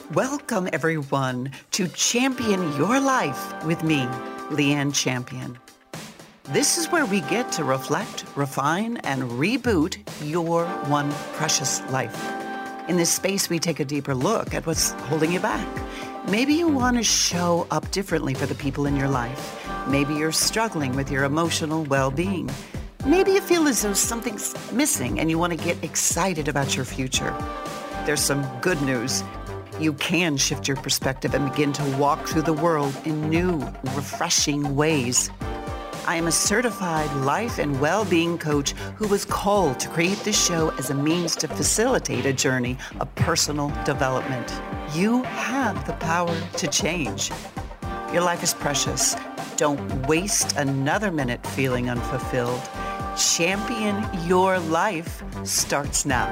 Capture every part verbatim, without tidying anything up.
Welcome, everyone, to Champion Your Life with me, Leanne Champion. This is where we get to reflect, refine, and reboot your one precious life. In this space, we take a deeper look at what's holding you back. Maybe you want to show up differently for the people in your life. Maybe you're struggling with your emotional well-being. Maybe you feel as though something's missing and you want to get excited about your future. There's some good news. You can shift your perspective and begin to walk through the world in new, refreshing ways. I am a certified life and well-being coach who was called to create this show as a means to facilitate a journey of personal development. You have the power to change. Your life is precious. Don't waste another minute feeling unfulfilled. Champion Your Life starts now.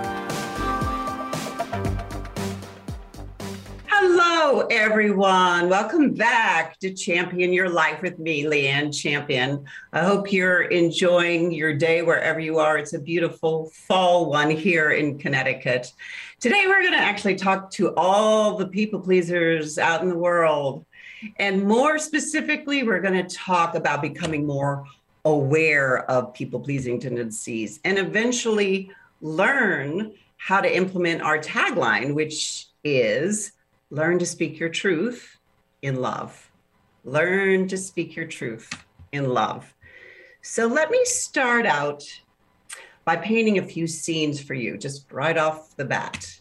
Hello, everyone. Welcome back to Champion Your Life with me, Leanne Champion. I hope you're enjoying your day wherever you are. It's a beautiful fall one here in Connecticut. Today, we're going to actually talk to all the people pleasers out in the world. And more specifically, we're going to talk about becoming more aware of people-pleasing tendencies and eventually learn how to implement our tagline, which is learn to speak your truth in love. Learn to speak your truth in love. So let me start out by painting a few scenes for you, just right off the bat.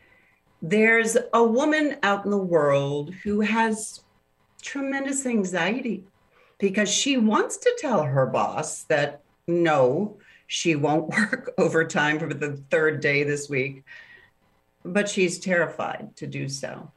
There's a woman out in the world who has tremendous anxiety because she wants to tell her boss that no, she won't work overtime for the third day this week, but she's terrified to do so.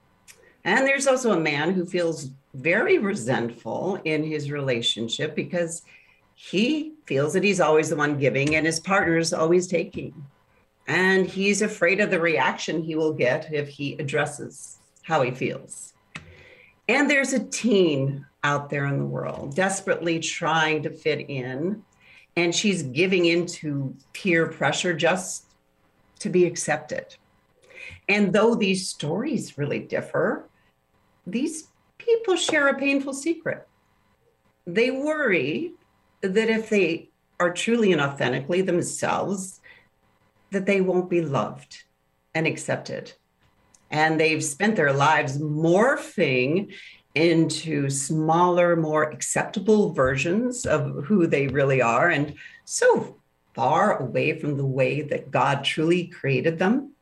And there's also a man who feels very resentful in his relationship because he feels that he's always the one giving and his partner is always taking. And he's afraid of the reaction he will get if he addresses how he feels. And there's a teen out there in the world desperately trying to fit in, and she's giving into peer pressure just to be accepted. And though these stories really differ, these people share a painful secret. They worry that if they are truly and authentically themselves, that they won't be loved and accepted. And they've spent their lives morphing into smaller, more acceptable versions of who they really are, and so far away from the way that God truly created them.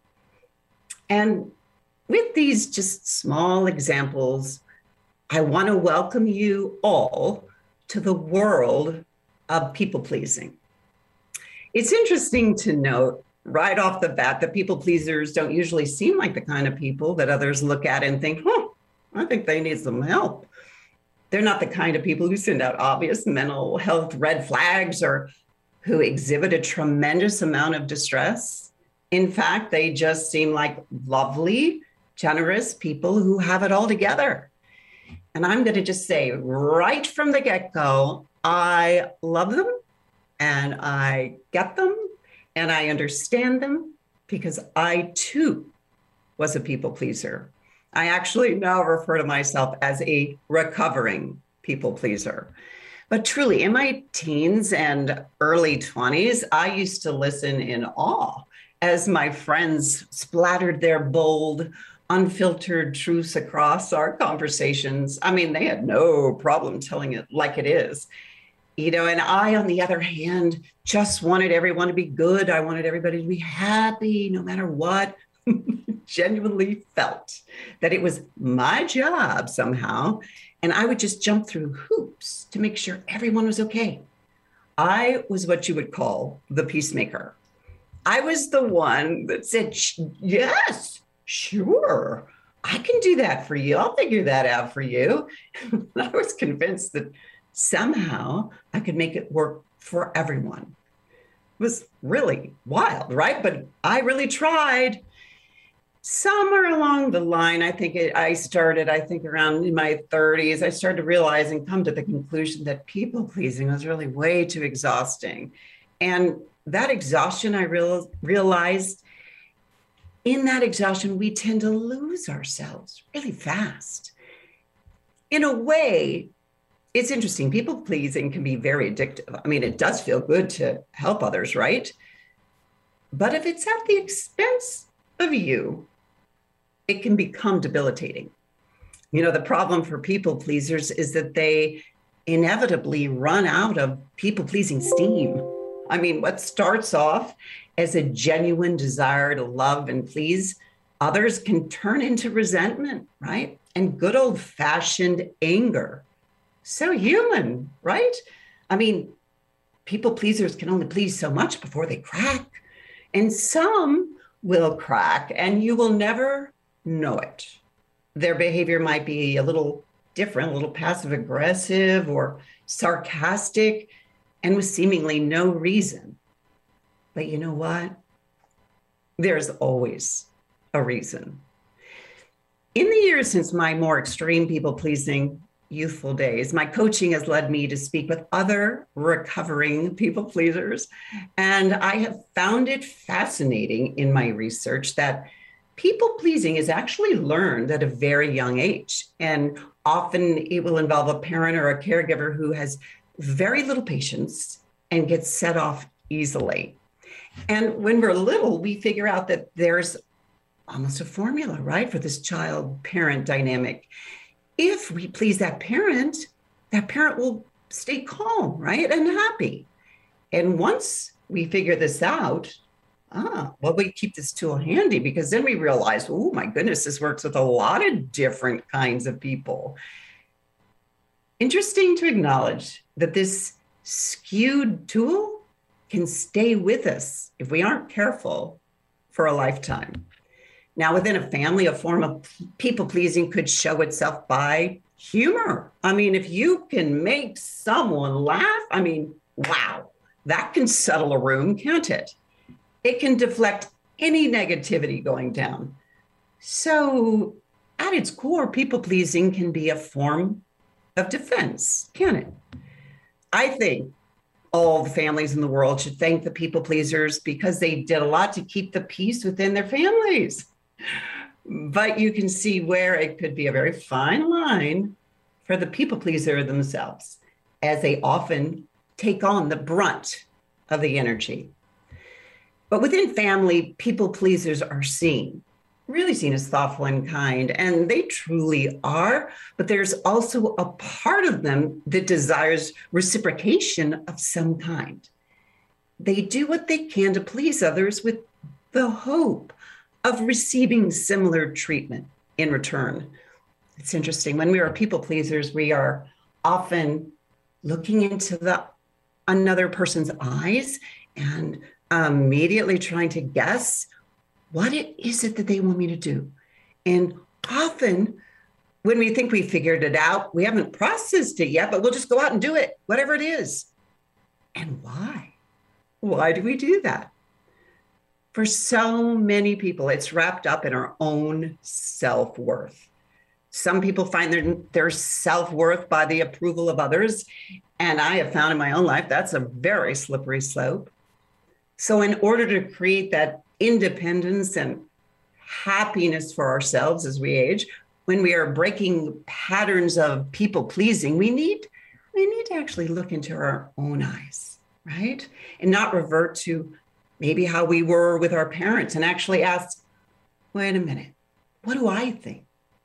And with these just small examples, I want to welcome you all to the world of people pleasing. It's interesting to note right off the bat that people pleasers don't usually seem like the kind of people that others look at and think, huh, I think they need some help. They're not the kind of people who send out obvious mental health red flags or who exhibit a tremendous amount of distress. In fact, they just seem like lovely, generous people who have it all together. And I'm going to just say right from the get-go, I love them and I get them and I understand them because I too was a people pleaser. I actually now refer to myself as a recovering people pleaser. But truly, in my teens and early twenties, I used to listen in awe as my friends splattered their bold, unfiltered truths across our conversations. I mean, they had no problem telling it like it is. You know, and I, on the other hand, just wanted everyone to be good. I wanted everybody to be happy no matter what. Genuinely felt that it was my job somehow, and I would just jump through hoops to make sure everyone was okay. I was what you would call the peacemaker. I was the one that said, yes, sure, I can do that for you. I'll figure that out for you. I was convinced that somehow I could make it work for everyone. It was really wild, right? But I really tried. Somewhere along the line, I think it, I started, I think around in my thirties, I started to realize and come to the conclusion that people pleasing was really way too exhausting. And that exhaustion, I real, realized in that exhaustion, we tend to lose ourselves really fast. In a way, it's interesting. People pleasing can be very addictive. I mean, it does feel good to help others, right? But if it's at the expense of you, it can become debilitating. You know, the problem for people pleasers is that they inevitably run out of people pleasing steam. I mean, what starts off as a genuine desire to love and please others can turn into resentment, right? And good old fashioned anger. So human, right? I mean, people pleasers can only please so much before they crack. And some will crack and you will never know it. Their behavior might be a little different, a little passive aggressive or sarcastic, and with seemingly no reason. But you know what? There's always a reason. In the years since my more extreme people-pleasing youthful days, my coaching has led me to speak with other recovering people pleasers. And I have found it fascinating in my research that people pleasing is actually learned at a very young age. And often it will involve a parent or a caregiver who has very little patience and gets set off easily. And when we're little, we figure out that there's almost a formula, right, for this child-parent dynamic. If we please that parent, that parent will stay calm, right, and happy. And once we figure this out, ah, well, we keep this tool handy because then we realize, oh my goodness, this works with a lot of different kinds of people. Interesting to acknowledge that this skewed tool can stay with us if we aren't careful for a lifetime. Now, within a family, a form of people-pleasing could show itself by humor. I mean, if you can make someone laugh, I mean, wow, that can settle a room, can't it? It can deflect any negativity going down. So at its core, people-pleasing can be a form of defense, can it? I think all the families in the world should thank the people pleasers because they did a lot to keep the peace within their families. But you can see where it could be a very fine line for the people pleaser themselves, as they often take on the brunt of the energy. But within family, people pleasers are seen, really seen as thoughtful and kind, and they truly are. But there's also a part of them that desires reciprocation of some kind. They do what they can to please others with the hope of receiving similar treatment in return. It's interesting. When we are people pleasers, we are often looking into the another person's eyes and immediately trying to guess what it is it that they want me to do. And often when we think we figured it out, we haven't processed it yet, but we'll just go out and do it, whatever it is. And why? Why do we do that? For so many people, it's wrapped up in our own self-worth. Some people find their, their self-worth by the approval of others. And I have found in my own life, that's a very slippery slope. So in order to create that independence and happiness for ourselves as we age, when we are breaking patterns of people pleasing, we need, we need to actually look into our own eyes, right? And not revert to maybe how we were with our parents and actually ask, wait a minute, what do I think?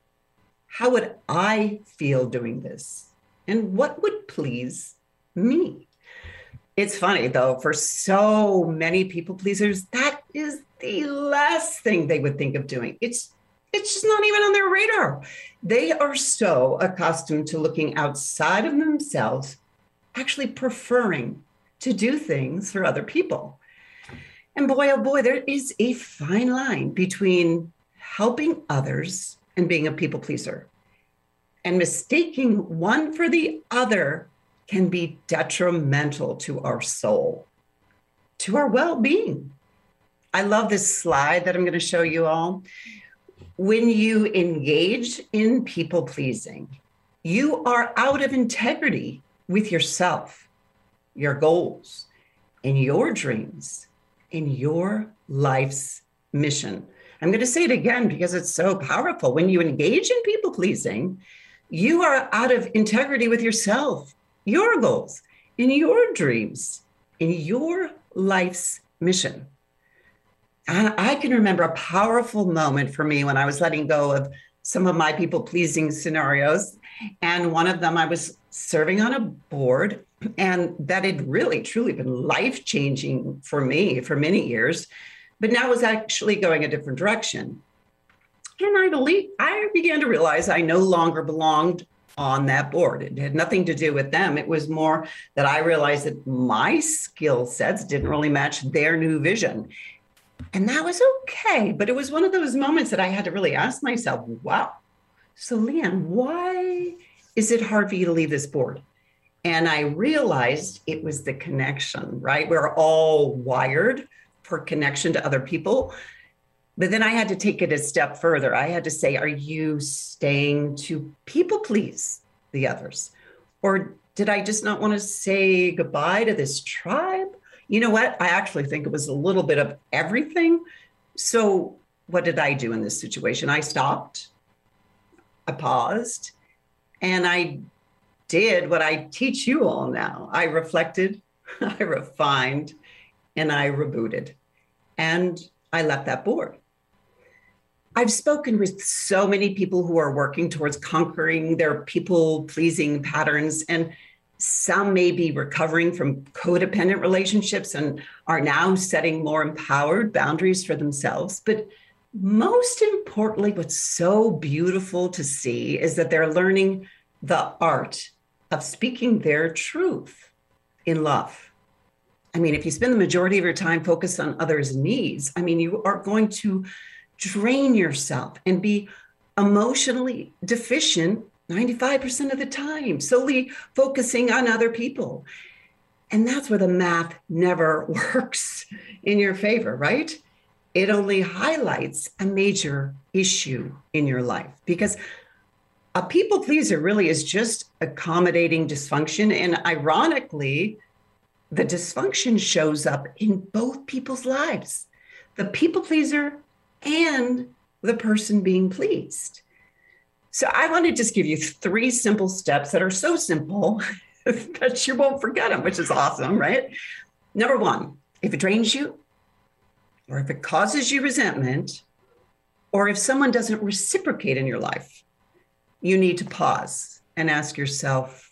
How would I feel doing this? And what would please me? It's funny though, for so many people pleasers, that is the last thing they would think of doing. It's, it's just not even on their radar. They are so accustomed to looking outside of themselves, actually preferring to do things for other people. And boy, oh boy, there is a fine line between helping others and being a people pleaser. And mistaking one for the other can be detrimental to our soul, to our well-being. I love this slide that I'm going to show you all. When you engage in people pleasing, you are out of integrity with yourself, your goals, and your dreams, in your life's mission. I'm going to say it again because it's so powerful. When you engage in people pleasing, you are out of integrity with yourself, your goals, in your dreams, in your life's mission. And I can remember a powerful moment for me when I was letting go of some of my people pleasing scenarios. And one of them, I was serving on a board, and that had really, truly been life changing for me for many years, but now was actually going a different direction. And I believe I began to realize I no longer belonged on that board. It had nothing to do with them. It was more that I realized that my skill sets didn't really match their new vision. And that was okay. But it was one of those moments that I had to really ask myself, wow, so Leanne, why is it hard for you to leave this board? And I realized it was the connection, right? We're all wired for connection to other people. But then I had to take it a step further. I had to say, are you staying to people please the others? Or did I just not want to say goodbye to this tribe? You know what? I actually think it was a little bit of everything. So what did I do in this situation? I stopped, I paused, and I did what I teach you all now. I reflected, I refined, and I rebooted. And I left that board. I've spoken with so many people who are working towards conquering their people-pleasing patterns, and some may be recovering from codependent relationships and are now setting more empowered boundaries for themselves. But most importantly, what's so beautiful to see is that they're learning the art of speaking their truth in love. I mean, if you spend the majority of your time focused on others' needs, I mean, you are going to drain yourself and be emotionally deficient ninety-five percent of the time, solely focusing on other people. And that's where the math never works in your favor, right? It only highlights a major issue in your life, because a people pleaser really is just accommodating dysfunction. And ironically, the dysfunction shows up in both people's lives, the people pleaser and the person being pleased. So I want to just give you three simple steps that are so simple that you won't forget them, which is awesome, right? Number one, if it drains you, or if it causes you resentment, or if someone doesn't reciprocate in your life, you need to pause and ask yourself,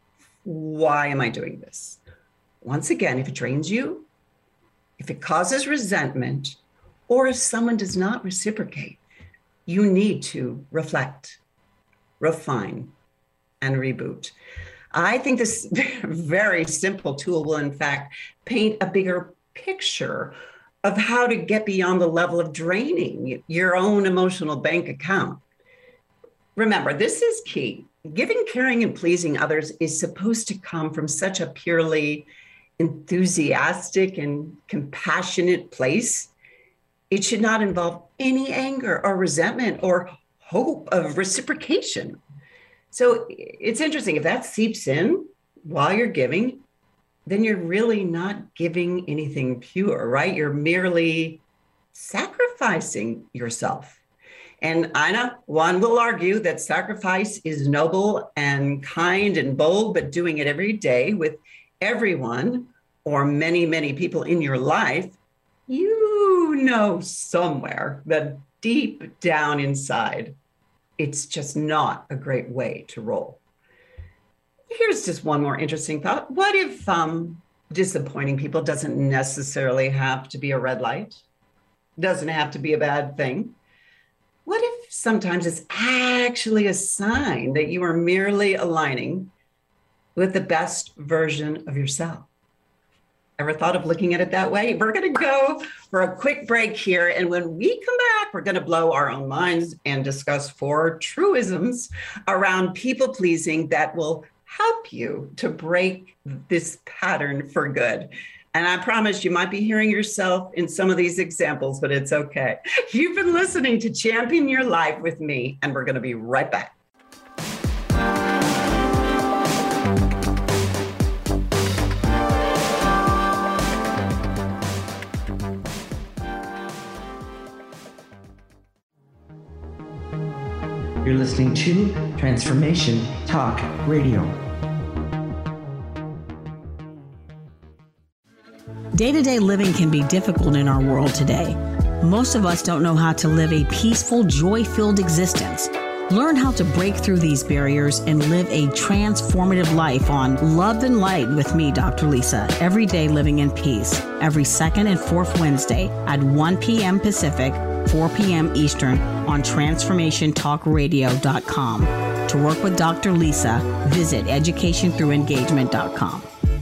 why am I doing this? Once again, if it drains you, if it causes resentment, or if someone does not reciprocate, you need to reflect, refine, and reboot. I think this very simple tool will, in fact, paint a bigger picture of how to get beyond the level of draining your own emotional bank account. Remember, this is key. Giving, caring, and pleasing others is supposed to come from such a purely enthusiastic and compassionate place. It should not involve any anger or resentment or hope of reciprocation. So it's interesting, if that seeps in while you're giving, then you're really not giving anything pure, right? You're merely sacrificing yourself. And I know one will argue that sacrifice is noble and kind and bold, but doing it every day with everyone or many, many people in your life, you know somewhere that deep down inside, it's just not a great way to roll. Here's just one more interesting thought. What if um, disappointing people doesn't necessarily have to be a red light? Doesn't have to be a bad thing? What if sometimes it's actually a sign that you are merely aligning with the best version of yourself? Ever thought of looking at it that way? We're going to go for a quick break here. And when we come back, we're going to blow our own minds and discuss four truisms around people pleasing that will help you to break this pattern for good. And I promise you might be hearing yourself in some of these examples, but it's okay. You've been listening to Champion Your Life with me, and we're going to be right back. You're listening to Transformation Talk Radio. Day-to-day living can be difficult in our world today. Most of us don't know how to live a peaceful, joy-filled existence. Learn how to break through these barriers and live a transformative life on Love and Light with me, Doctor Lisa, every day living in peace, every second and fourth Wednesday at one p.m. Pacific, four p.m. Eastern on transformation talk radio dot com. To work with Doctor Lisa, visit education through engagement dot com.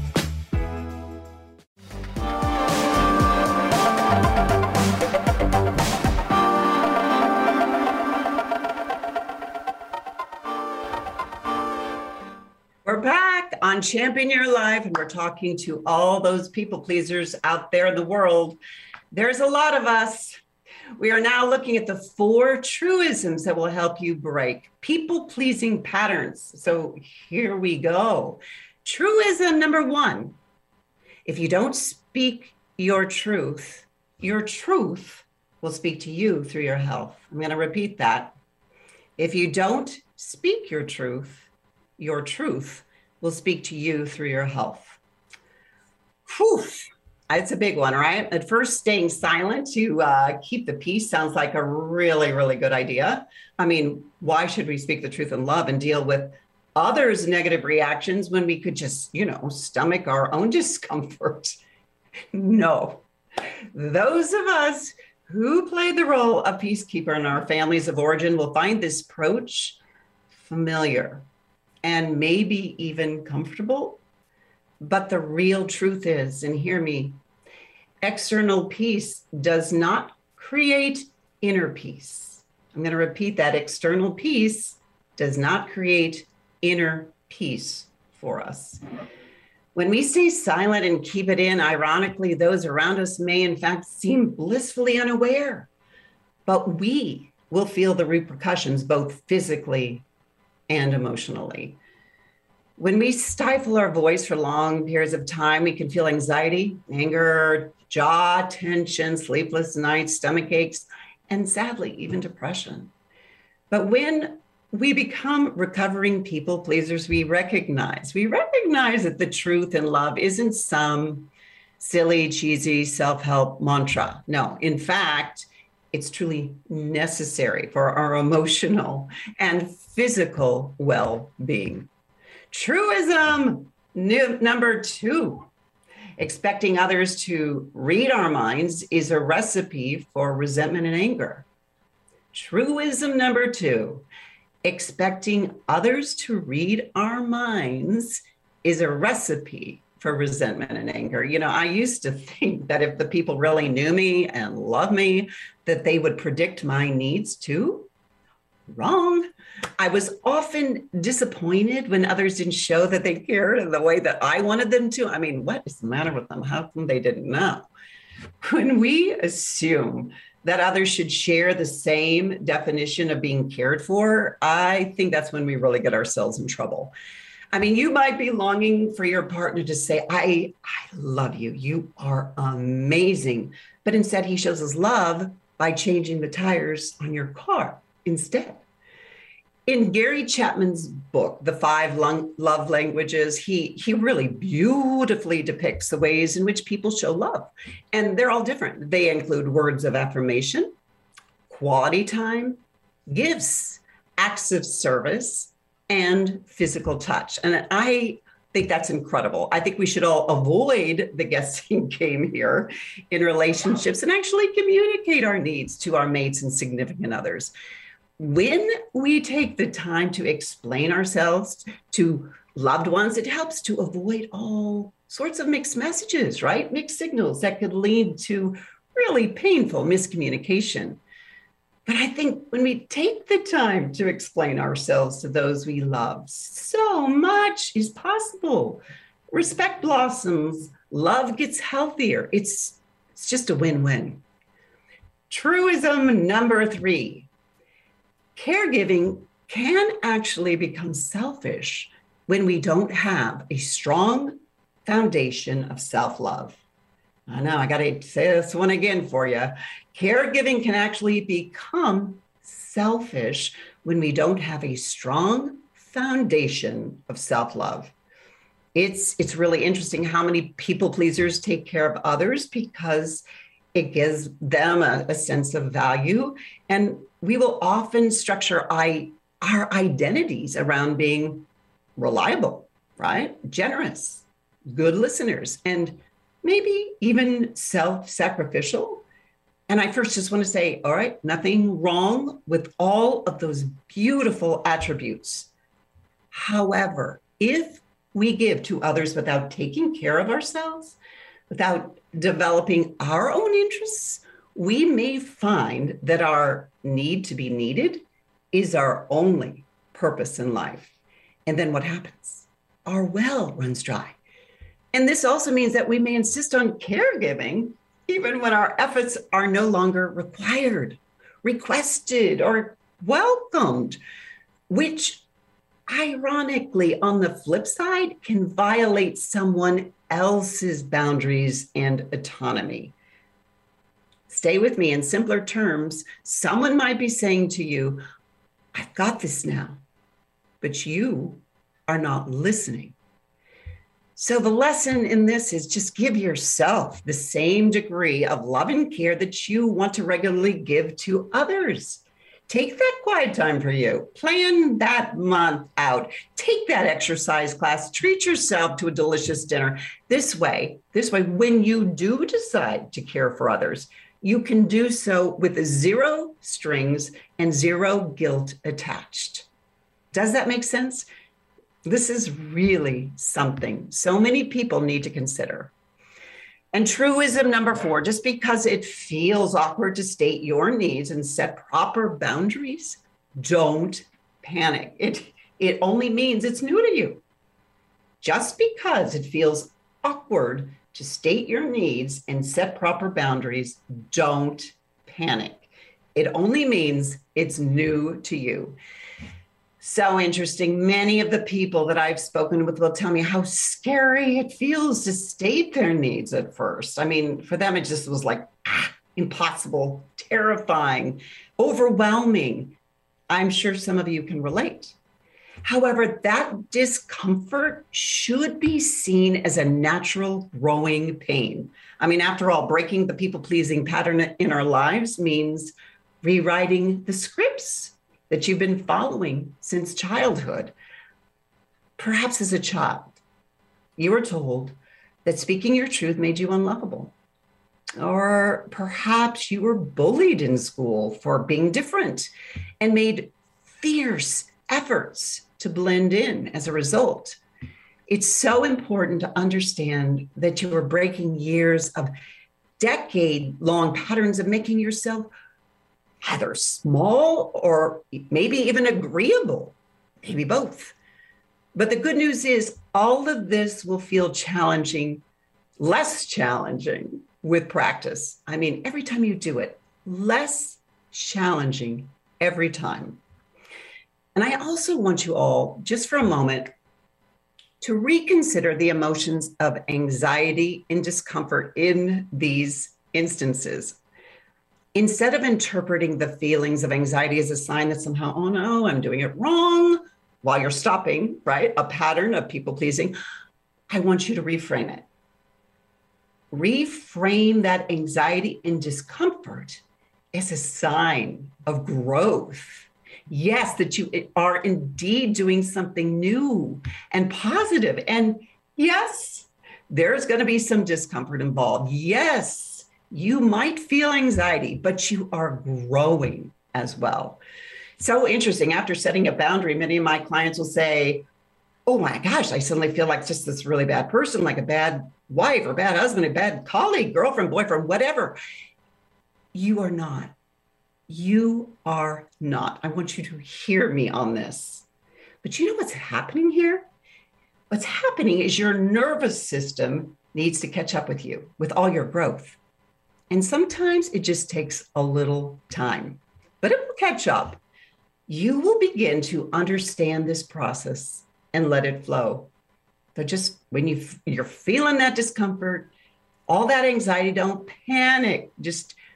We're back on Champion Your Life, and we're talking to all those people pleasers out there in the world. There's a lot of us. We are now looking at the four truisms that will help you break people-pleasing patterns. So here we go. Truism number one: if you don't speak your truth, your truth will speak to you through your health. I'm going to repeat that. If you don't speak your truth, your truth will speak to you through your health. Whew. It's a big one, right? At first, staying silent to uh, keep the peace sounds like a really, really good idea. I mean, why should we speak the truth in love and deal with others' negative reactions when we could just, you know, stomach our own discomfort? No. Those of us who play the role of peacekeeper in our families of origin will find this approach familiar and maybe even comfortable. But the real truth is, and hear me, external peace does not create inner peace. I'm going to repeat that. External peace does not create inner peace for us. When we stay silent and keep it in, ironically, those around us may in fact seem blissfully unaware, but we will feel the repercussions both physically and emotionally. When we stifle our voice for long periods of time, we can feel anxiety, anger, jaw tension, sleepless nights, stomach aches, and sadly, even depression. But when we become recovering people pleasers, we recognize, we recognize that the truth in love isn't some silly, cheesy self-help mantra. No, in fact, it's truly necessary for our emotional and physical well-being. Truism new, number two: expecting others to read our minds is a recipe for resentment and anger. Truism number two: expecting others to read our minds is a recipe for resentment and anger. You know, I used to think that if the people really knew me and loved me, that they would predict my needs too. Wrong. I was often disappointed when others didn't show that they cared in the way that I wanted them to. I mean, what is the matter with them? How come they didn't know? When we assume that others should share the same definition of being cared for, I think that's when we really get ourselves in trouble. I mean, you might be longing for your partner to say, I, I love you. You are amazing. But instead, he shows his love by changing the tires on your car instead. In Gary Chapman's book, The Five Love Languages, he, he really beautifully depicts the ways in which people show love. And they're all different. They include words of affirmation, quality time, gifts, acts of service, and physical touch. And I think that's incredible. I think we should all avoid the guessing game here in relationships and actually communicate our needs to our mates and significant others. When we take the time to explain ourselves to loved ones, it helps to avoid all sorts of mixed messages, right? Mixed signals that could lead to really painful miscommunication. But I think when we take the time to explain ourselves to those we love, so much is possible. Respect blossoms, love gets healthier. It's, it's just a win-win. Truism number three: caregiving can actually become selfish when we don't have a strong foundation of self-love. I know, I got to say this one again for you. Caregiving can actually become selfish when we don't have a strong foundation of self-love. It's, it's really interesting how many people pleasers take care of others because it gives them a, a sense of value. And we will often structure I, our identities around being reliable, right? Generous, good listeners, and maybe even self-sacrificial. And I first just want to say, all right, nothing wrong with all of those beautiful attributes. However, if we give to others without taking care of ourselves, without developing our own interests, we may find that our need to be needed is our only purpose in life. And then what happens? Our well runs dry. And this also means that we may insist on caregiving even when our efforts are no longer required, requested, or welcomed, which ironically, on the flip side, can violate someone else's boundaries and autonomy. Stay with me. In simpler terms, someone might be saying to you, I've got this now, but you are not listening. So the lesson in this is just give yourself the same degree of love and care that you want to regularly give to others. Take that quiet time for you. Plan that month out. Take that exercise class. Treat yourself to a delicious dinner. This way, this way, when you do decide to care for others, you can do so with zero strings and zero guilt attached. Does that make sense? This is really something so many people need to consider. And truism number four, just because it feels awkward to state your needs and set proper boundaries, don't panic. It, it only means it's new to you. Just because it feels awkward to state your needs and set proper boundaries, don't panic. It only means it's new to you. So interesting. Many of the people that I've spoken with will tell me how scary it feels to state their needs at first. I mean, for them, it just was like, ah, impossible, terrifying, overwhelming. I'm sure some of you can relate. However, that discomfort should be seen as a natural growing pain. I mean, after all, breaking the people-pleasing pattern in our lives means rewriting the scripts that you've been following since childhood. Perhaps as a child, you were told that speaking your truth made you unlovable. Or perhaps you were bullied in school for being different and made fierce efforts to blend in as a result. It's so important to understand that you are breaking years of decade-long patterns of making yourself either small or maybe even agreeable, maybe both. But the good news is all of this will feel challenging, less challenging with practice. I mean, every time you do it, less challenging every time. And I also want you all, just for a moment, to reconsider the emotions of anxiety and discomfort in these instances. Instead of interpreting the feelings of anxiety as a sign that somehow, oh no, I'm doing it wrong, while you're stopping, right, a pattern of people pleasing, I want you to reframe it. Reframe that anxiety and discomfort as a sign of growth. Yes, that you are indeed doing something new and positive. And yes, there's going to be some discomfort involved. Yes, you might feel anxiety, but you are growing as well. So interesting. After setting a boundary, many of my clients will say, oh my gosh, I suddenly feel like just this really bad person, like a bad wife or bad husband, a bad colleague, girlfriend, boyfriend, whatever. You are not. You are not. I want you to hear me on this. But you know what's happening here? What's happening is your nervous system needs to catch up with you, with all your growth. And sometimes it just takes a little time, but it will catch up. You will begin to understand this process and let it flow. But just when you, you're feeling that discomfort, all that anxiety, don't panic. Just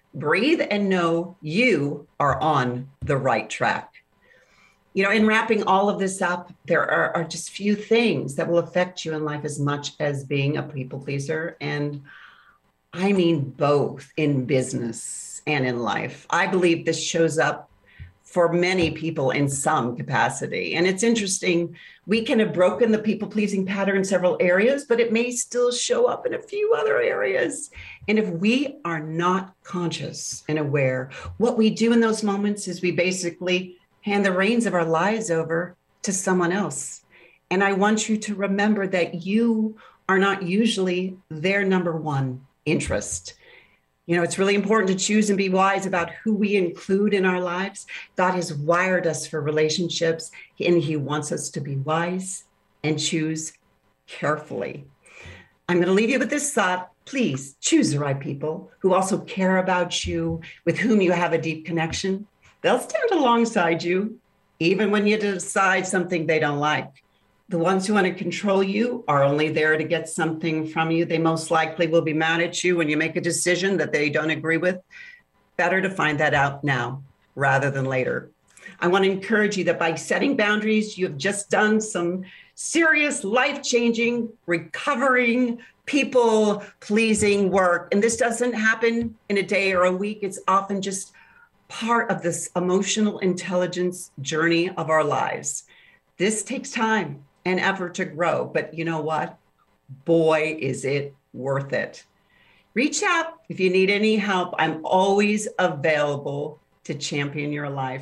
breathe and know you are on the right track. You know, in wrapping all of this up, there are, are just few things that will affect you in life as much as being a people pleaser. And I mean both in business and in life. I believe this shows up for many people in some capacity. And it's interesting, we can have broken the people-pleasing pattern in several areas, but it may still show up in a few other areas. And if we are not conscious and aware, what we do in those moments is we basically hand the reins of our lives over to someone else. And I want you to remember that you are not usually their number one interest. You know, it's really important to choose and be wise about who we include in our lives. God has wired us for relationships, and he wants us to be wise and choose carefully. I'm going to leave you with this thought. Please choose the right people who also care about you, with whom you have a deep connection. They'll stand alongside you, even when you decide something they don't like. The ones who want to control you are only there to get something from you. They most likely will be mad at you when you make a decision that they don't agree with. Better to find that out now rather than later. I want to encourage you that by setting boundaries, you have just done some serious, life-changing, recovering, people-pleasing work. And this doesn't happen in a day or a week. It's often just part of this emotional intelligence journey of our lives. This takes time and effort to grow, but you know what? Boy, is it worth it. Reach out if you need any help. I'm always available to champion your life.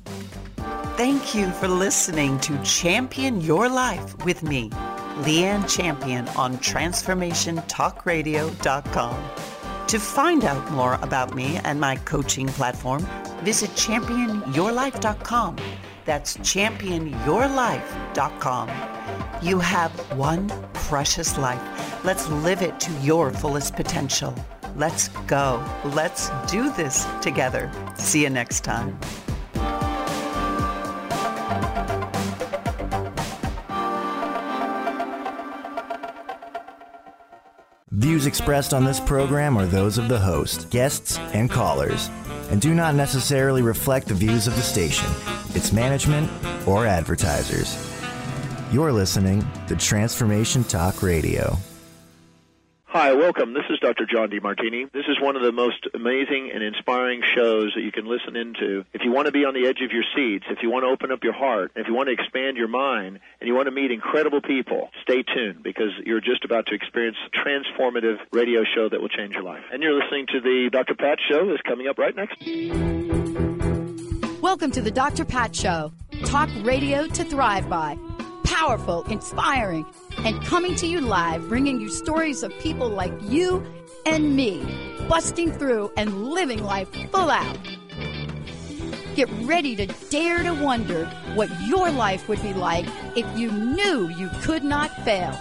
Thank you for listening to Champion Your Life with me, Leanne Champion, on transformation talk radio dot com. To find out more about me and my coaching platform, visit champion your life dot com. That's champion your life dot com. You have one precious life. Let's live it to your fullest potential. Let's go. Let's do this together. See you next time. Views expressed on this program are those of the host, guests, and callers, and do not necessarily reflect the views of the station, its management, or advertisers. You're listening to Transformation Talk Radio. Hi, welcome. This is Doctor John DeMartini. This is one of the most amazing and inspiring shows that you can listen into. If you want to be on the edge of your seats, if you want to open up your heart, if you want to expand your mind, and you want to meet incredible people, stay tuned, because you're just about to experience a transformative radio show that will change your life. And you're listening to the Doctor Pat Show that's coming up right next. Welcome to the Doctor Pat Show. Talk radio to thrive by. Powerful, inspiring, and coming to you live, bringing you stories of people like you and me, busting through and living life full out. Get ready to dare to wonder what your life would be like if you knew you could not fail.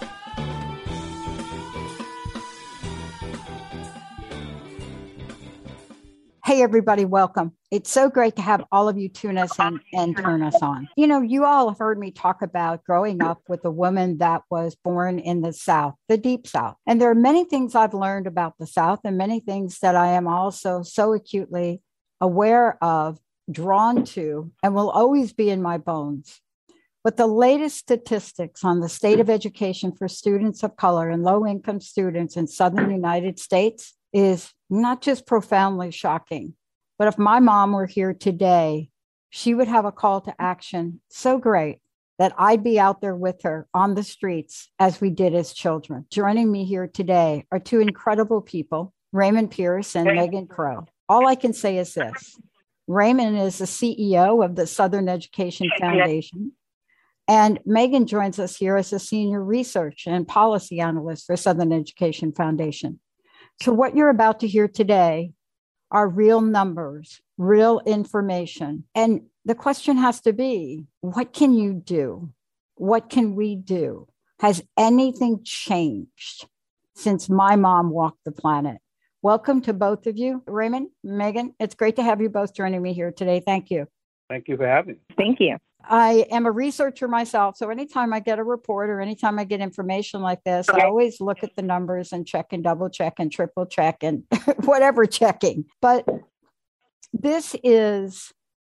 Hey, everybody, welcome. It's so great to have all of you tune us in and turn us on. You know, you all have heard me talk about growing up with a woman that was born in the South, the Deep South. And there are many things I've learned about the South and many things that I am also so acutely aware of, drawn to, and will always be in my bones. But the latest statistics on the state of education for students of color and low-income students in Southern United States is not just profoundly shocking, but if my mom were here today, she would have a call to action so great that I'd be out there with her on the streets as we did as children. Joining me here today are two incredible people, Raymond Pierce and Megan Crow. All I can say is this. Raymond is the C E O of the Southern Education Foundation, and Megan joins us here as a senior research and policy analyst for Southern Education Foundation. So what you're about to hear today are real numbers, real information. And the question has to be, what can you do? What can we do? Has anything changed since my mom walked the planet? Welcome to both of you. Raymond, Megan, it's great to have you both joining me here today. Thank you. Thank you for having me. Thank you. I am a researcher myself. So anytime I get a report or anytime I get information like this, okay. I always look at the numbers and check and double check and triple check and whatever checking. But this is,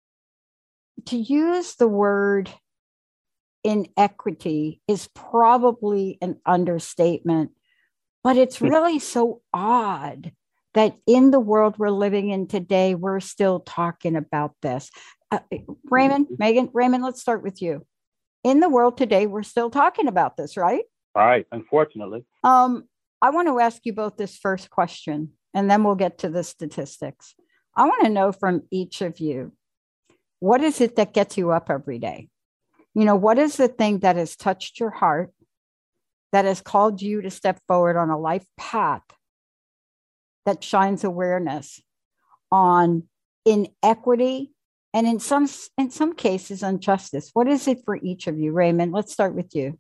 to use the word inequity is probably an understatement, but it's really so odd that in the world we're living in today, we're still talking about this. Uh, Raymond, Megan, Raymond, let's start with you. In the world today, we're still talking about this, right? Right, unfortunately. Um, I want to ask you both this first question, and then we'll get to the statistics. I want to know from each of you, what is it that gets you up every day? You know, what is the thing that has touched your heart, that has called you to step forward on a life path that shines awareness on inequity and in some in some cases injustice? What is it for each of you? Raymond, let's start with you.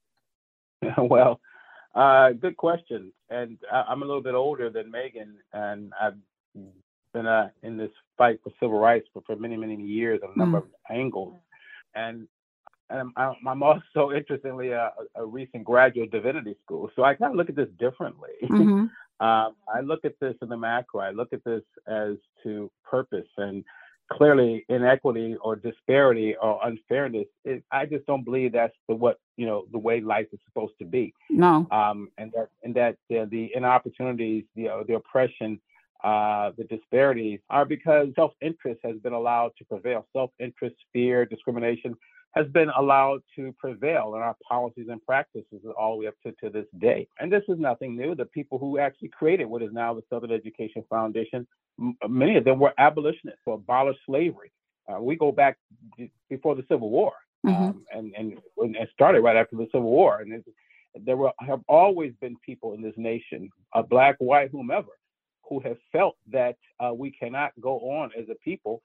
Well, uh, good question. And I, I'm a little bit older than Megan, and I've been uh, in this fight for civil rights for, for many, many years on a number mm. of angles. And And I'm, I'm also, interestingly, a, a recent graduate of divinity school. So I kind of look at this differently. Mm-hmm. um, I look at this in the macro. I look at this as to purpose. And clearly, inequity or disparity or unfairness, it, I just don't believe that's the what you know the way life is supposed to be. No. Um, and that and that uh, the inopportunities, the uh, the oppression, Uh, the disparities are because self-interest has been allowed to prevail. Self-interest, fear, discrimination has been allowed to prevail in our policies and practices all the way up to, to this day. And this is nothing new. The people who actually created what is now the Southern Education Foundation, m- many of them were abolitionists or abolished slavery. Uh, we go back d- before the Civil War, mm-hmm. um, and, and, and started right after the Civil War. And it, there were, have always been people in this nation, uh, black, white, whomever, who have felt that uh, we cannot go on as a people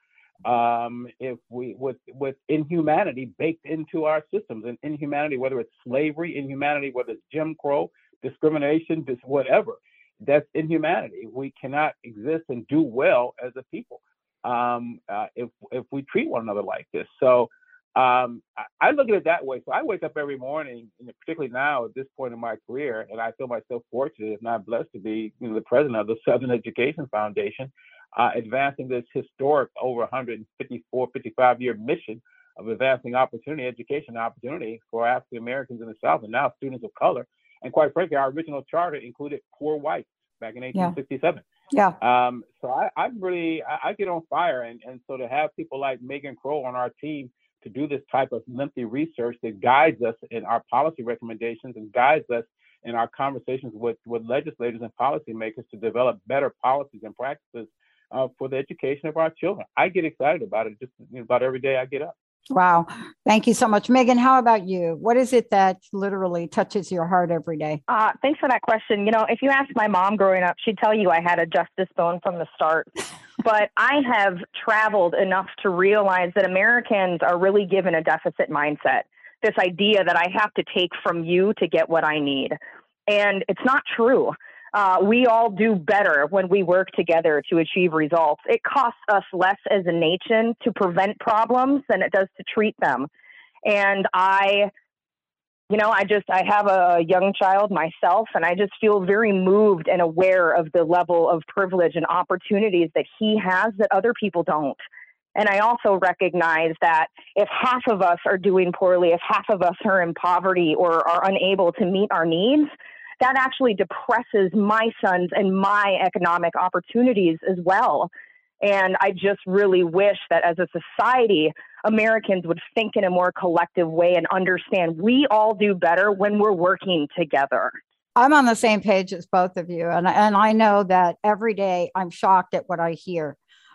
um, if we with with inhumanity baked into our systems, and inhumanity, whether it's slavery, inhumanity, whether it's Jim Crow, discrimination, just whatever, that's inhumanity. We cannot exist and do well as a people um, uh, if if we treat one another like this. So um, I, I look at it that way. So I wake up every morning, and particularly now at this point in my career, and I feel myself fortunate, if not blessed, to be you know, the president of the Southern Education Foundation, uh, advancing this historic over one fifty-four, fifty-five year mission of advancing opportunity, education opportunity for African Americans in the South, and now students of color. And quite frankly, our original charter included poor whites back in eighteen sixty-seven. Yeah. Um, so I, I'm really, I, I get on fire. And, and so to have people like Megan Crow on our team to do this type of lengthy research that guides us in our policy recommendations and guides us in our conversations with, with legislators and policymakers to develop better policies and practices uh, for the education of our children. I get excited about it just you know, about every day I get up. Wow. Thank you so much. Megan, how about you? What is it that literally touches your heart every day? Uh, thanks for that question. You know, if you asked my mom growing up, she'd tell you I had a justice bone from the start. But I have traveled enough to realize that Americans are really given a deficit mindset, this idea that I have to take from you to get what I need. And it's not true. Uh, we all do better when we work together to achieve results. It costs us less as a nation to prevent problems than it does to treat them. And I, you know, I just, I have a young child myself, and I just feel very moved and aware of the level of privilege and opportunities that he has that other people don't. And I also recognize that if half of us are doing poorly, if half of us are in poverty or are unable to meet our needs, that actually depresses my sons and my economic opportunities as well. And I just really wish that as a society, Americans would think in a more collective way and understand we all do better when we're working together. I'm on the same page as both of you. And, and I know that every day I'm shocked at what I hear.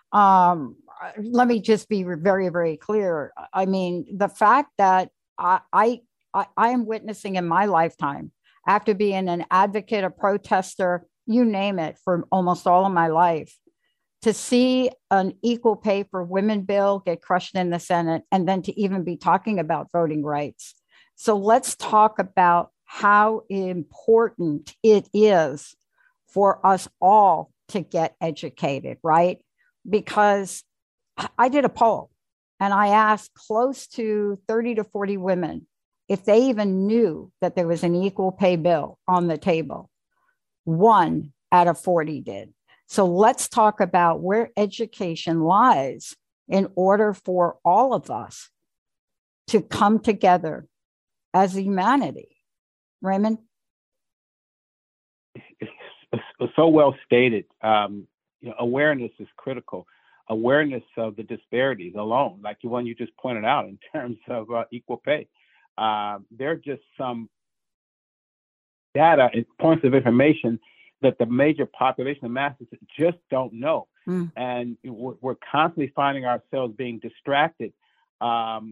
Um, let me just be very, very clear. I mean, the fact that I, I, I am witnessing in my lifetime, after being an advocate, a protester, you name it, for almost all of my life, to see an equal pay for women bill get crushed in the Senate, and then to even be talking about voting rights. So let's talk about how important it is for us all to get educated, right? Because I did a poll and I asked close to thirty to forty women if they even knew that there was an equal pay bill on the table. One out of forty did. So let's talk about where education lies in order for all of us to come together as humanity. Raymond? It's so well stated. Um, you know, awareness is critical. Awareness of the disparities alone, like the one you just pointed out in terms of uh, equal pay. Uh, there are just some data and points of information that the major population, the masses, just don't know. Mm. And we're, we're constantly finding ourselves being distracted um,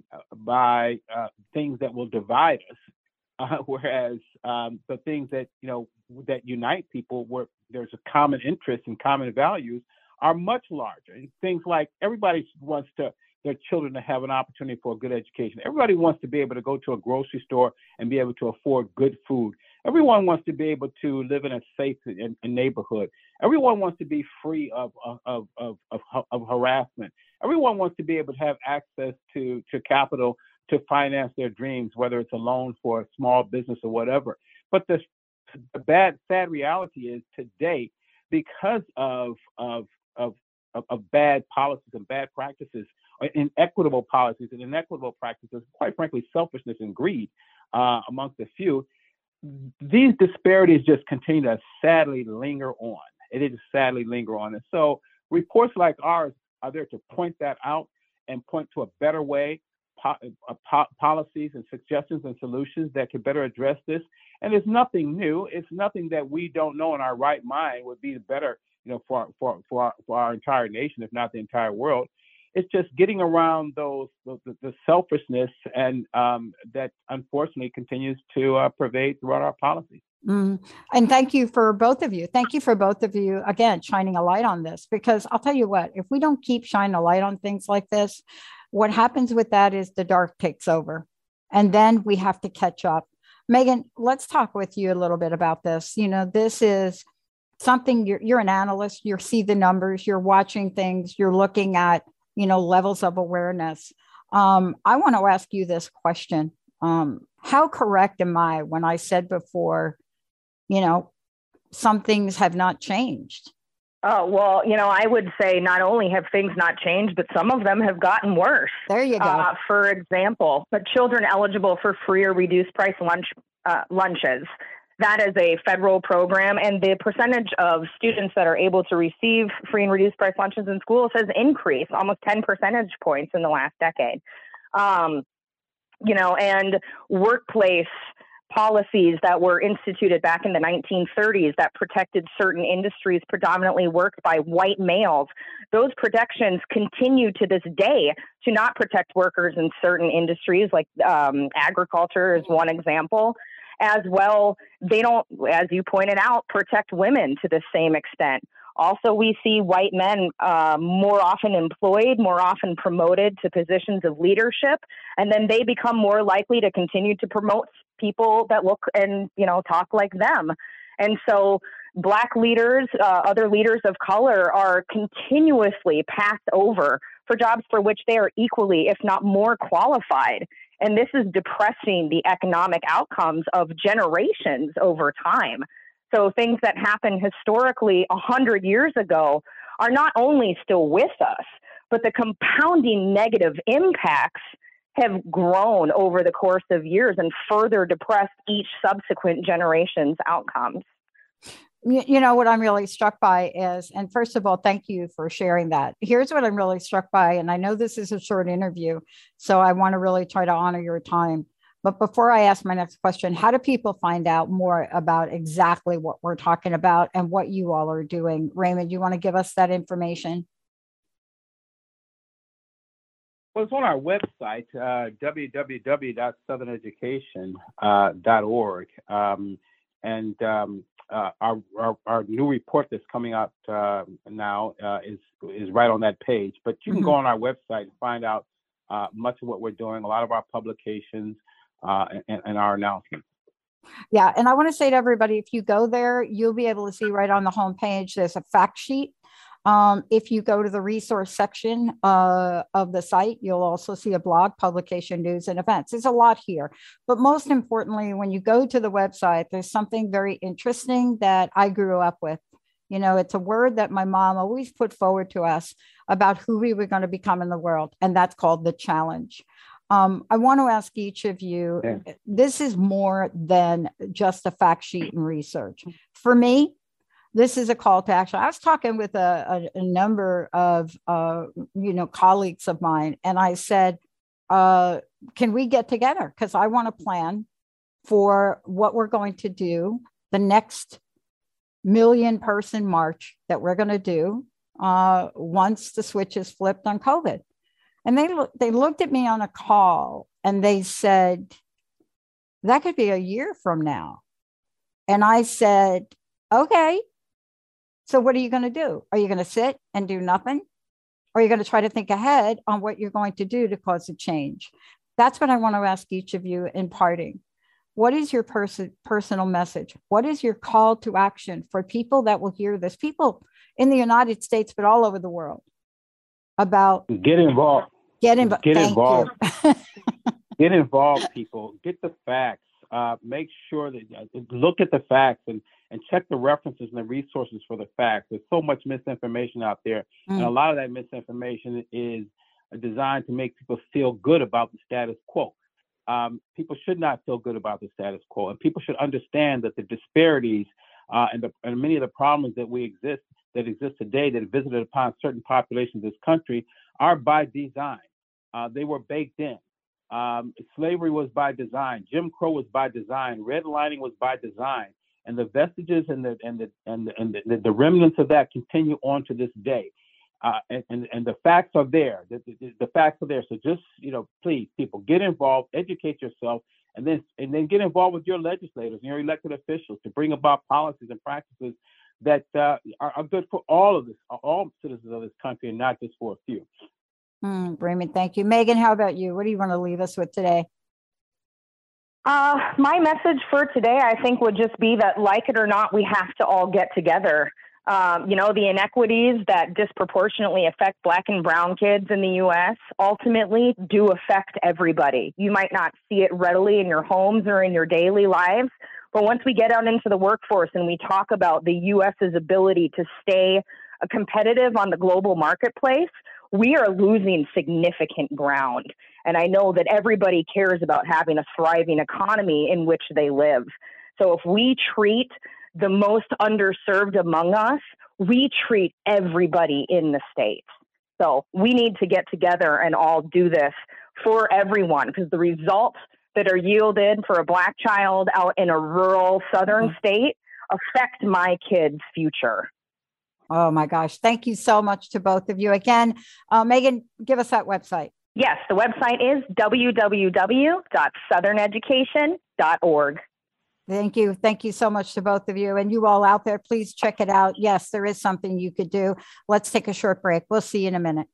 by uh, things that will divide us, uh, whereas um, the things that, you know, that unite people, where there's a common interest and common values, are much larger. Things like everybody wants to their children to have an opportunity for a good education. Everybody wants to be able to go to a grocery store and be able to afford good food. Everyone wants to be able to live in a safe in, in neighborhood. Everyone wants to be free of, of, of, of, of, of harassment. Everyone wants to be able to have access to, to capital to finance their dreams, whether it's a loan for a small business or whatever. But the, the bad, sad reality is today, because of, of, of, of, of bad policies and bad practices, inequitable policies and inequitable practices, quite frankly, selfishness and greed uh, amongst a few, these disparities just continue to sadly linger on. It is sadly linger on. And so reports like ours are there to point that out and point to a better way, po- po- policies and suggestions and solutions that can better address this. And it's nothing new. It's nothing that we don't know in our right mind would be better, you know, for, for, for, our, for our entire nation, if not the entire world. It's just getting around those the, the selfishness and um, that unfortunately continues to uh, pervade throughout our policies. Mm. And thank you for both of you. Thank you for both of you, again, shining a light on this, because I'll tell you what, if we don't keep shining a light on things like this, what happens with that is the dark takes over, and then we have to catch up. Megan, let's talk with you a little bit about this. You know, this is something you're, you're an analyst, you see the numbers, you're watching things, you're looking at, you know, levels of awareness. Um, I want to ask you this question. Um, how correct am I when I said before, you know, some things have not changed? Oh, well, you know, I would say not only have things not changed, but some of them have gotten worse. There you go. Uh, for example, but children eligible for free or reduced price lunch uh, lunches. That is a federal program, and the percentage of students that are able to receive free and reduced price lunches in schools has increased almost ten percentage points in the last decade. Um, you know, and workplace policies that were instituted back in the nineteen thirties that protected certain industries predominantly worked by white males, those protections continue to this day to not protect workers in certain industries, like um, agriculture is one example. As well, they don't, as you pointed out, protect women to the same extent. Also, we see white men uh, more often employed, more often promoted to positions of leadership, and then they become more likely to continue to promote people that look and, you know, talk like them. And so Black leaders, uh, other leaders of color are continuously passed over for jobs for which they are equally, if not more, qualified. And this is depressing the economic outcomes of generations over time. So things that happened historically one hundred years ago are not only still with us, but the compounding negative impacts have grown over the course of years and further depressed each subsequent generation's outcomes. You know, what I'm really struck by is, and first of all, thank you for sharing that. Here's what I'm really struck by, and I know this is a short interview, so I want to really try to honor your time. But before I ask my next question, how do people find out more about exactly what we're talking about and what you all are doing? Raymond, you want to give us that information? Well, it's on our website, uh, w w w dot southern education dot org. Um, and um, uh, our, our our new report that's coming out uh, now uh, is is right on that page. But you can mm-hmm. go on our website and find out uh, much of what we're doing, a lot of our publications uh, and, and our announcements. Yeah, and I want to say to everybody, if you go there, you'll be able to see right on the homepage, there's a fact sheet. Um, if you go to the resource section uh, of the site, you'll also see a blog, publication, news, and events. There's a lot here. But most importantly, when you go to the website, there's something very interesting that I grew up with. You know, it's a word that my mom always put forward to us about who we were going to become in the world, and that's called the challenge. Um, I want to ask each of you, yeah. This is more than just a fact sheet and research. For me, this is a call to action. I was talking with a, a, a number of, uh, you know, colleagues of mine, and I said, uh, can we get together? Because I want to plan for what we're going to do, the next million person march that we're going to do uh, once the switch is flipped on COVID. And they, they looked at me on a call and they said, that could be a year from now. And I said, okay, so what are you going to do? Are you going to sit and do nothing? Or are you going to try to think ahead on what you're going to do to cause a change? That's what I want to ask each of you in parting. What is your pers- personal message? What is your call to action for people that will hear this? People in the United States, but all over the world, about get involved. Get, invo- get Thank involved. You. Get involved, people. Get the facts. Uh, make sure that uh, look at the facts and, and check the references and the resources for the facts. There's so much misinformation out there, mm. and a lot of that misinformation is designed to make people feel good about the status quo. Um, people should not feel good about the status quo, and people should understand that the disparities uh, and, the, and many of the problems that we exist that exist today that have visited upon certain populations of this country are by design. Uh, they were baked in. Um, slavery was by design. Jim Crow was by design. Redlining was by design, and the vestiges and the and the and the, and the, the remnants of that continue on to this day. Uh, and, and and the facts are there. The, the, the facts are there. So just you know, please, people, get involved, educate yourself, and then and then get involved with your legislators and your elected officials to bring about policies and practices that uh, are, are good for all of this, all citizens of this country, and not just for a few. Mm, Raymond, thank you. Megan, how about you? What do you want to leave us with today? Uh, my message for today, I think, would just be that, like it or not, we have to all get together. Um, you know, the inequities that disproportionately affect Black and brown kids in the U S ultimately do affect everybody. You might not see it readily in your homes or in your daily lives, but once we get out into the workforce and we talk about the U S's ability to stay competitive on the global marketplace, we are losing significant ground. And I know that everybody cares about having a thriving economy in which they live. So if we treat the most underserved among us, we treat everybody in the States. So we need to get together and all do this for everyone, because the results that are yielded for a Black child out in a rural southern mm-hmm. state affect my kids' future. Oh my gosh. Thank you so much to both of you. Again, uh, Megan, give us that website. Yes, the website is w w w dot southern education dot org. Thank you. Thank you so much to both of you. And you all out there, please check it out. Yes, there is something you could do. Let's take a short break. We'll see you in a minute.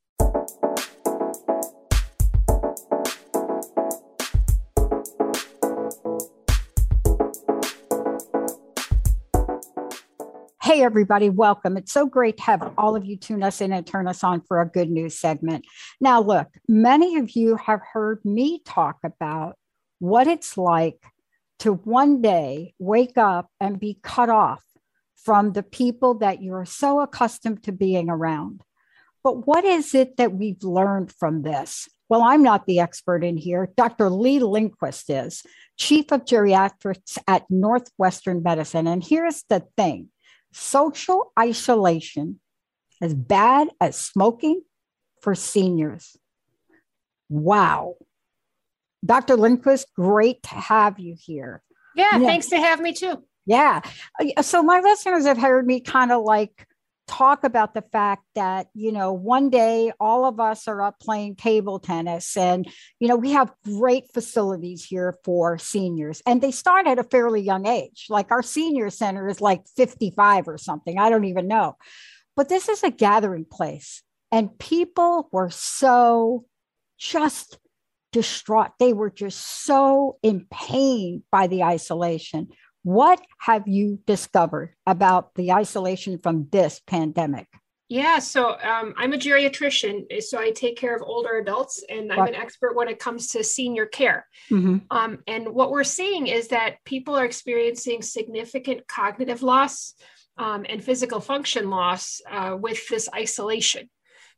Hey, everybody, welcome. It's so great to have all of you tune us in and turn us on for a good news segment. Now, look, many of you have heard me talk about what it's like to one day wake up and be cut off from the people that you're so accustomed to being around. But what is it that we've learned from this? Well, I'm not the expert in here. Doctor Lee Lindquist is, Chief of Geriatrics at Northwestern Medicine. And here's the thing. Social isolation, as bad as smoking for seniors. Wow. Doctor Lindquist, great to have you here. Yeah, yeah, thanks to have me too. Yeah. So my listeners have heard me kind of like talk about the fact that, you know, one day all of us are up playing table tennis and, you know, we have great facilities here for seniors and they start at a fairly young age. Like our senior center is like fifty-five or something. I don't even know. But this is a gathering place and people were so just distraught. They were just so in pain by the isolation. What have you discovered about the isolation from this pandemic? Yeah, so um, I'm a geriatrician, so I take care of older adults, and I'm What? an expert when it comes to senior care. Mm-hmm. Um, and what we're seeing is that people are experiencing significant cognitive loss um, and physical function loss uh, with this isolation.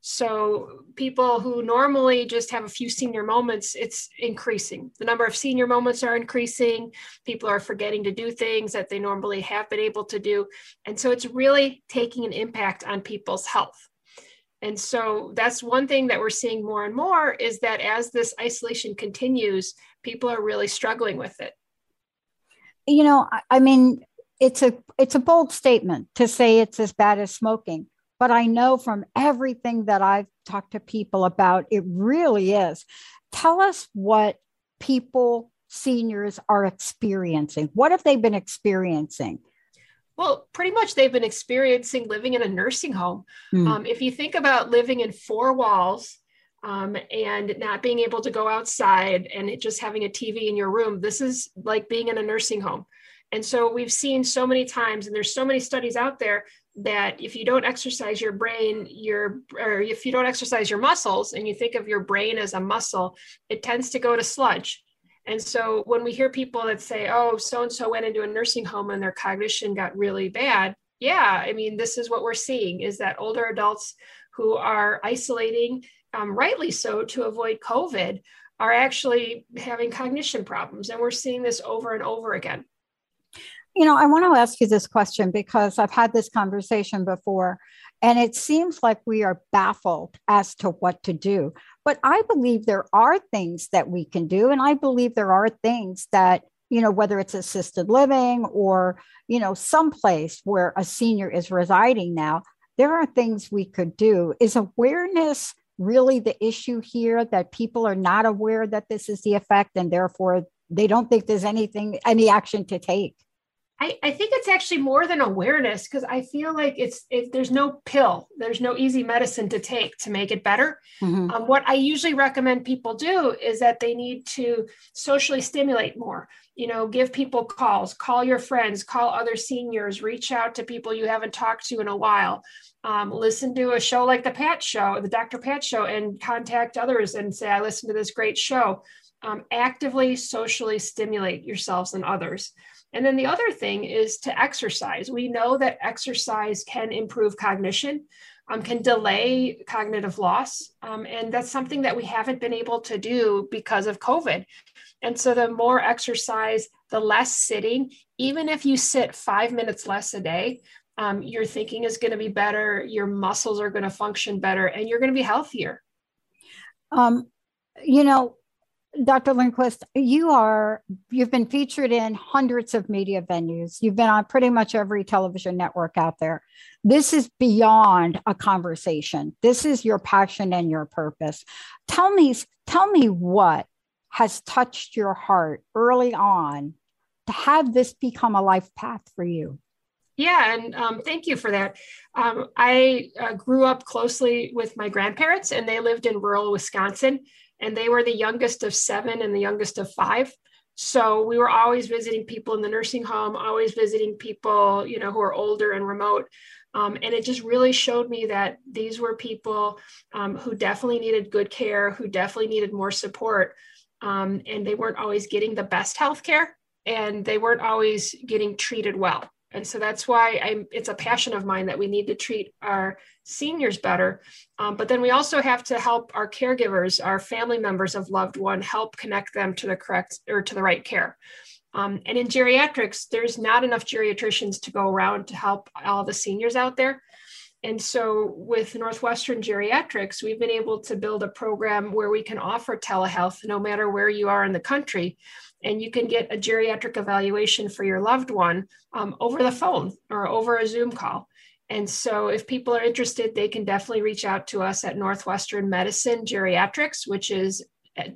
So people who normally just have a few senior moments, it's increasing. The number of senior moments are increasing. People are forgetting to do things that they normally have been able to do. And so it's really taking an impact on people's health. And so that's one thing that we're seeing more and more, is that as this isolation continues, people are really struggling with it. You know, I, I mean, it's a it's a bold statement to say it's as bad as smoking. But I know from everything that I've talked to people about, it really is. Tell us what people, seniors, are experiencing. What have they been experiencing? Well, pretty much they've been experiencing living in a nursing home. Mm. Um, if you think about living in four walls um, and not being able to go outside and it just having a T V in your room, this is like being in a nursing home. And so we've seen so many times, and there's so many studies out there, that if you don't exercise your brain, your, or if you don't exercise your muscles, and you think of your brain as a muscle, it tends to go to sludge. And so when we hear people that say, oh, so-and-so went into a nursing home and their cognition got really bad. Yeah, I mean, this is what we're seeing, is that older adults who are isolating, um, rightly so, to avoid COVID, are actually having cognition problems. And we're seeing this over and over again. You know, I want to ask you this question because I've had this conversation before, and it seems like we are baffled as to what to do. But I believe there are things that we can do. And I believe there are things that, you know, whether it's assisted living or, you know, someplace where a senior is residing now, there are things we could do. Is awareness really the issue here, that people are not aware that this is the effect and therefore they don't think there's anything, any action to take? I, I think it's actually more than awareness, because I feel like it's it, there's no pill, there's no easy medicine to take to make it better. Mm-hmm. Um, what I usually recommend people do is that they need to socially stimulate more. You know, give people calls, call your friends, call other seniors, reach out to people you haven't talked to in a while. Um, listen to a show like the Pat Show, the Doctor Pat Show, and contact others and say, I listened to this great show. Um, actively socially stimulate yourselves and others. And then the other thing is to exercise. We know that exercise can improve cognition, um, can delay cognitive loss. Um, and that's something that we haven't been able to do because of COVID. And so the more exercise, the less sitting, even if you sit five minutes less a day, um, your thinking is going to be better, your muscles are going to function better, and you're going to be healthier. Um, you know, Doctor Lindquist, you are, you've been featured in hundreds of media venues. You've been on pretty much every television network out there. This is beyond a conversation. This is your passion and your purpose. Tell me, tell me what has touched your heart early on to have this become a life path for you. Yeah, and um, thank you for that. Um, I uh, grew up closely with my grandparents, and they lived in rural Wisconsin. And they were the youngest of seven and the youngest of five. So we were always visiting people in the nursing home, always visiting people, you know, who are older and remote. Um, and it just really showed me that these were people um, who definitely needed good care, who definitely needed more support. Um, and they weren't always getting the best health care, and they weren't always getting treated well. And so that's why I'm, it's a passion of mine that we need to treat our seniors better. Um, but then we also have to help our caregivers, our family members of loved one, help connect them to the correct or to the right care. Um, and in geriatrics, there's not enough geriatricians to go around to help all the seniors out there. And so with Northwestern Geriatrics, we've been able to build a program where we can offer telehealth no matter where you are in the country. And you can get a geriatric evaluation for your loved one um, over the phone or over a Zoom call. And so if people are interested, they can definitely reach out to us at Northwestern Medicine Geriatrics, which is at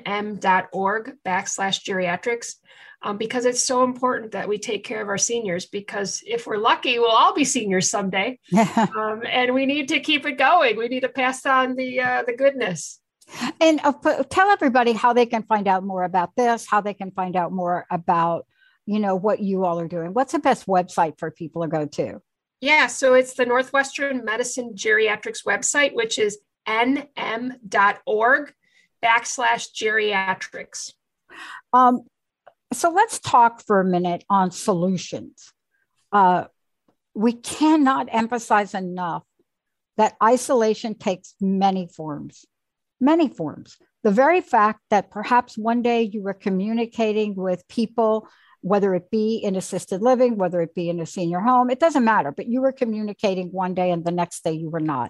nm.org backslash geriatrics, um, because it's so important that we take care of our seniors, because if we're lucky, we'll all be seniors someday. um, and we need to keep it going. We need to pass on the uh, the goodness. And uh, tell everybody how they can find out more about this, how they can find out more about, you know, what you all are doing. What's the best website for people to go to? Yeah, so it's the Northwestern Medicine Geriatrics website, which is n m dot org backslash geriatrics. Um, so let's talk for a minute on solutions. Uh, we cannot emphasize enough that isolation takes many forms, many forms. The very fact that perhaps one day you were communicating with people, whether it be in assisted living, whether it be in a senior home, it doesn't matter, but you were communicating one day and the next day you were not.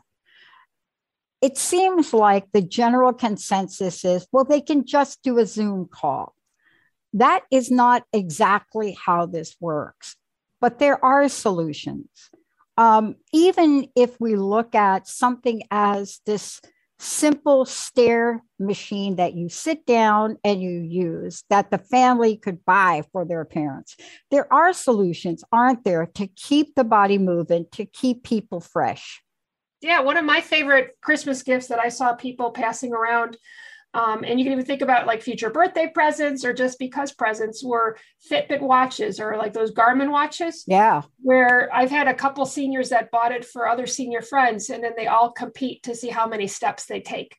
It seems like the general consensus is, well, they can just do a Zoom call. That is not exactly how this works, but there are solutions. Um, even if we look at something as this simple stair machine that you sit down and you use that the family could buy for their parents. There are solutions, aren't there, to keep the body moving, to keep people fresh. Yeah, one of my favorite Christmas gifts that I saw people passing around, um, and you can even think about like future birthday presents or just because presents, were Fitbit watches or like those Garmin watches. Yeah. Where I've had a couple seniors that bought it for other senior friends, and then they all compete to see how many steps they take.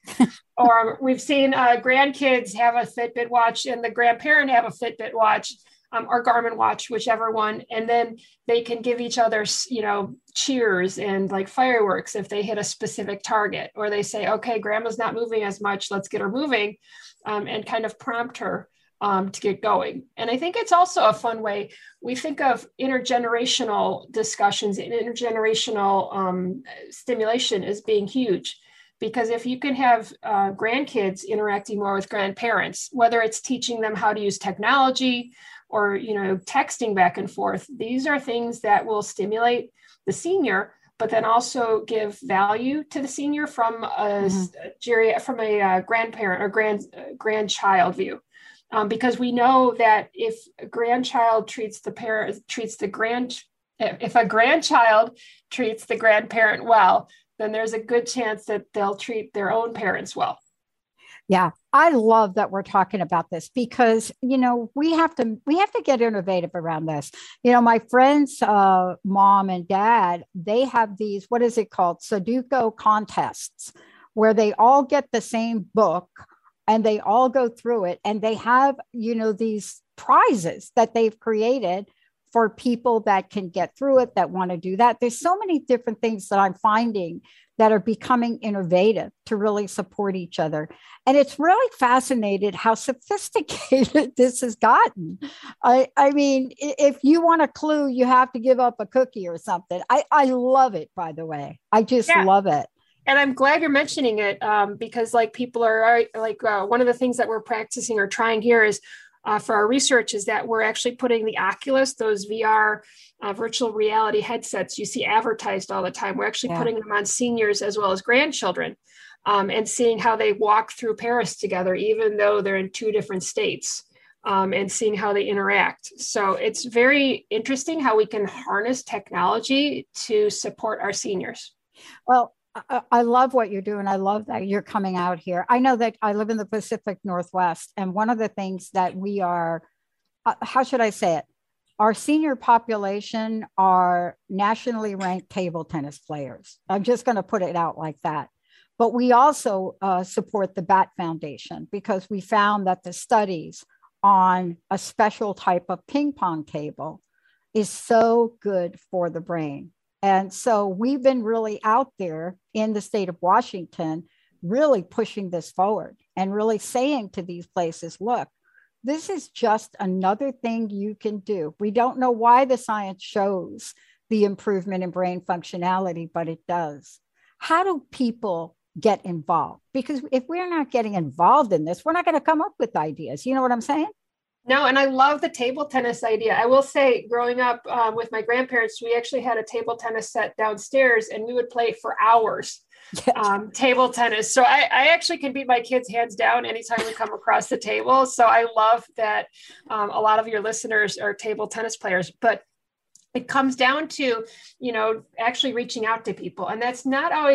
Or we've seen uh, grandkids have a Fitbit watch and the grandparent have a Fitbit watch. Um, or Garmin watch, whichever one. And then they can give each other, you know, cheers and like fireworks if they hit a specific target, or they say, okay, grandma's not moving as much, let's get her moving, um, and kind of prompt her um, to get going. And I think it's also a fun way. We think of intergenerational discussions and intergenerational um, stimulation as being huge. Because if you can have uh, grandkids interacting more with grandparents, whether it's teaching them how to use technology, or, you know, texting back and forth, these are things that will stimulate the senior, but then also give value to the senior from a, mm-hmm. geri- from a uh, grandparent or grand uh, grandchild view, um, because we know that if a grandchild treats the parent treats the grand if a grandchild treats the grandparent well, then there's a good chance that they'll treat their own parents well. Yeah, I love that we're talking about this because, you know, we have to we have to get innovative around this. You know, my friend's uh, mom and dad, they have these, what is it called? Sudoku contests, where they all get the same book and they all go through it. And they have, you know, these prizes that they've created for people that can get through it, that want to do that. There's so many different things that I'm finding that are becoming innovative to really support each other. And it's really fascinating how sophisticated this has gotten. I, I mean, if you want a clue, you have to give up a cookie or something. I, I love it, by the way. I just yeah. love it. And I'm glad you're mentioning it um, because like people are like, uh, one of the things that we're practicing or trying here is Uh, for our research is that we're actually putting the Oculus, those V R uh, virtual reality headsets you see advertised all the time. We're actually yeah. putting them on seniors as well as grandchildren um, and seeing how they walk through Paris together, even though they're in two different states, um, and seeing how they interact. So it's very interesting how we can harness technology to support our seniors. Well, I love what you're doing. I love that you're coming out here. I know that I live in the Pacific Northwest, and one of the things that we are, uh, how should I say it? Our senior population are nationally ranked table tennis players. I'm just going to put it out like that. But we also uh, support the Bat Foundation because we found that the studies on a special type of ping pong table is so good for the brain. And so we've been really out there in the state of Washington, really pushing this forward and really saying to these places, look, this is just another thing you can do. We don't know why the science shows the improvement in brain functionality, but it does. How do people get involved? Because if we're not getting involved in this, we're not going to come up with ideas. You know what I'm saying? No, and I love the table tennis idea. I will say, growing up um, with my grandparents, we actually had a table tennis set downstairs, and we would play for hours. Yes. Um, table tennis. So I, I actually can beat my kids hands down anytime we come across the table. So I love that um, a lot of your listeners are table tennis players. But it comes down to, you know, actually reaching out to people, and that's not always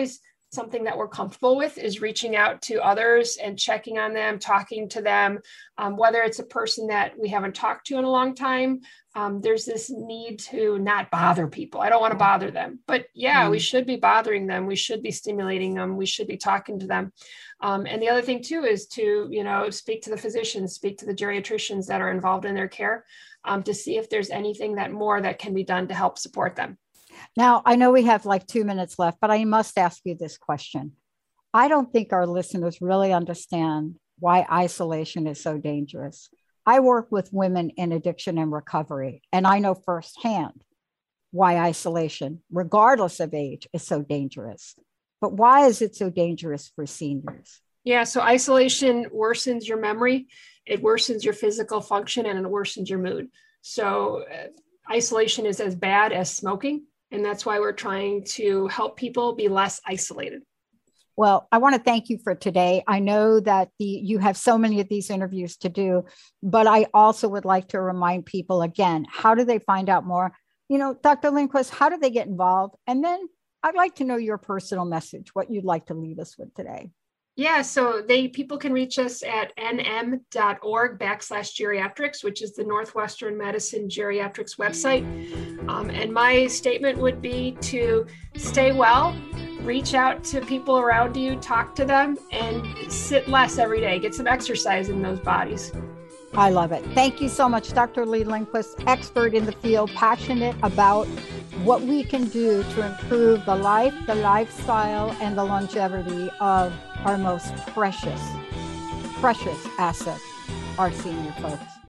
something that we're comfortable with is reaching out to others and checking on them, talking to them, um, whether it's a person that we haven't talked to in a long time. Um, there's this need to not bother people. I don't want to bother them, but yeah, mm-hmm. we should be bothering them. We should be stimulating them. We should be talking to them. Um, and the other thing too is to, you know, speak to the physicians, speak to the geriatricians that are involved in their care um, to see if there's anything that more that can be done to help support them. Now, I know we have like two minutes left, but I must ask you this question. I don't think our listeners really understand why isolation is so dangerous. I work with women in addiction and recovery, and I know firsthand why isolation, regardless of age, is so dangerous. But why is it so dangerous for seniors? Yeah, so isolation worsens your memory, it worsens your physical function, and it worsens your mood. So uh, isolation is as bad as smoking. And that's why we're trying to help people be less isolated. Well, I want to thank you for today. I know that the you have so many of these interviews to do, but I also would like to remind people again, how do they find out more? You know, Doctor Lindquist, how do they get involved? And then I'd like to know your personal message, what you'd like to leave us with today. Yeah, so they people can reach us at nm.org backslash geriatrics, which is the Northwestern Medicine Geriatrics website. Um, and my statement would be to stay well, reach out to people around you, talk to them, and sit less every day. Get some exercise in those bodies. I love it. Thank you so much, Doctor Lee Lindquist, expert in the field, passionate about what we can do to improve the life, the lifestyle, and the longevity of our most precious, precious asset, our senior folks.